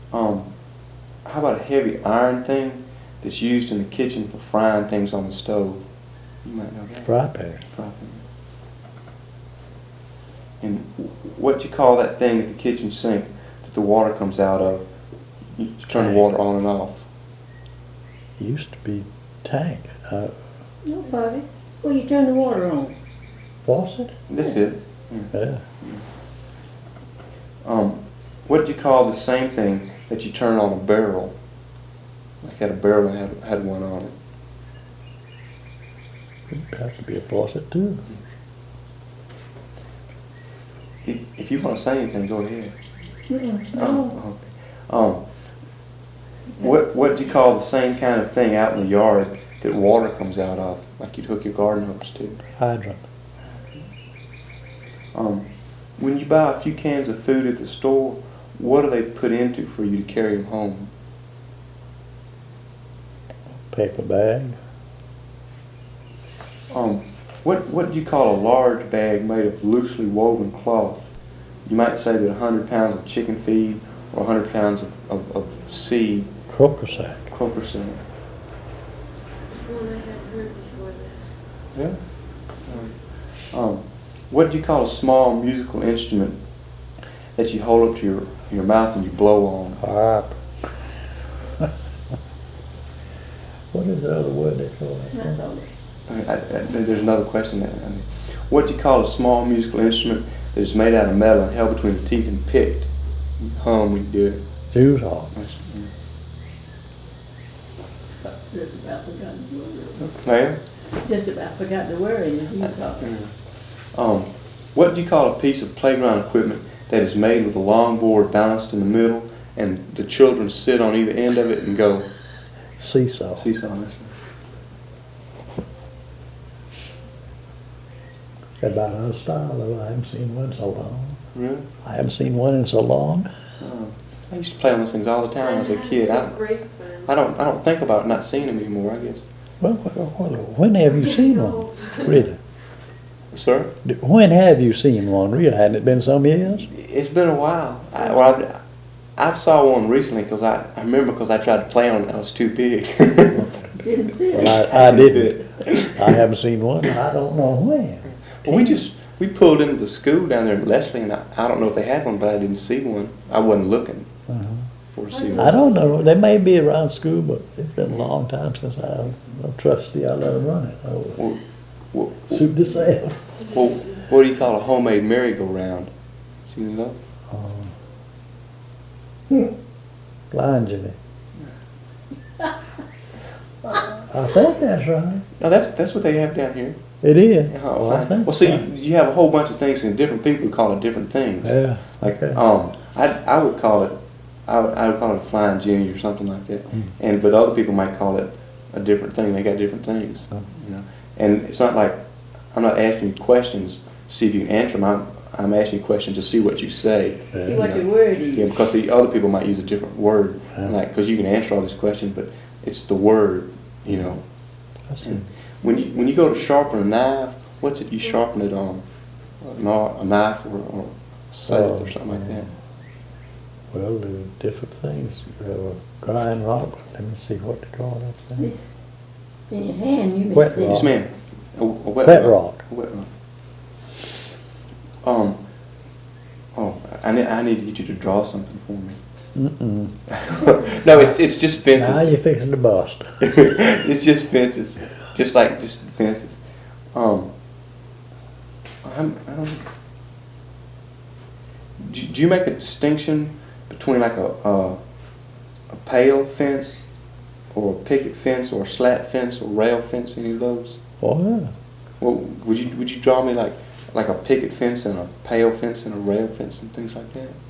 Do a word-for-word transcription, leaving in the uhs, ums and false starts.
Um, how about a heavy iron thing that's used in the kitchen for frying things on the stove? You might know that. Fry pan. Fry pan. And what do you call that thing at the kitchen sink that the water comes out of? You turn the water on and off. It used to be tank. Uh, No, Bobby. Well, you turn the water on. Faucet? That's it. Yeah. Um, what do you call the same thing that you turn on a barrel? Like had a barrel and had, had one on it. It'd have to be a faucet too. If, if you want to say anything, go ahead. Mm-mm, no. Oh, okay. Um, what what do you call the same kind of thing out in the yard that water comes out of, like you'd hook your garden hose to? Hydrant. Um, when you buy a few cans of food at the store, what do they put into for you to carry them home? Paper bag. Um, what what do you call a large bag made of loosely woven cloth? You might say that one hundred pounds of chicken feed or one hundred pounds of, of, of seed. Croaker sack. Croaker sack. That's one I hadn't heard before this. Yeah. Um, what do you call a small musical instrument that you hold up to your, your mouth and you blow on? Harp. What is the other word they call it? That's all. I, I, I, there's another question there. I mean, what do you call a small musical instrument that is made out of metal and held between the teeth and picked? Hum, we do it. Jew's harp. Just about forgot the word. Ma'am? Just about forgot the word in the talk. Um, what do you call a piece of playground equipment that is made with a long board balanced in the middle and the children sit on either end of it and go Seesaw. seesaw? That's right. About our style, though. I haven't seen one so long. Really? I haven't seen one in so long. Um, I used to play on those things all the time as a kid. I, I don't I don't think about not seeing them anymore, I guess. Well, well, well, when have you seen one? Really? Sir? When have you seen one? Really? Hadn't it been some years? It's been a while. I, well, I, I saw one recently because I, I remember because I tried to play on it and I was too big. Didn't fit. Well, I, I didn't. I haven't seen one. I don't know when. Well, we just, we pulled into the school down there in Leslie, and I, I don't know if they had one, but I didn't see one. I wasn't looking Uh-huh. for to see I one. don't know. They may be around school, but it's been a long time since I was a trustee. I let them run it. Oh, Well, well, suit the sale. well, what do you call a homemade merry-go-round? See you know? Um, blind Jenny. I think that's right. No, that's that's what they have down here. It is. Oh, Well, I think well, see, so. you, you have a whole bunch of things, and different people call it different things. Yeah. Like, Okay. um, I I would call it, I would, I would call it a flying Jenny or something like that. Mm. And but other people might call it a different thing. They got different things, Oh. you know. And it's not like I'm not asking you questions to see if you can answer them. I'm I'm asking you questions to see what you say. Yeah. See what your word is. Yeah, because the other people might use a different word, Yeah. like because you can answer all these questions, but it's the word, you know. I see. And when you when you go to sharpen a knife, what's it you sharpen it on? A, kno- a knife or, or a scythe or something like that. Well, there are different things. You have a grind rock. Let me see what they call that thing. This- In your hand, you Wet make rock. Yes, ma'am. A, a wet, Wet rock. A wet rock. Um. Oh, I need I need to get you to draw something for me. Mm-mm. No, it's it's just fences. Now you're fixing to bust. It's just fences, just like just fences. Um, I'm, I don't. Do, do you make a distinction between like a, a a pale fence, or a picket fence, or a slat fence, or rail fence? Any of those? Oh, yeah. Well, would you would you draw me like like a picket fence and a pale fence and a rail fence and things like that?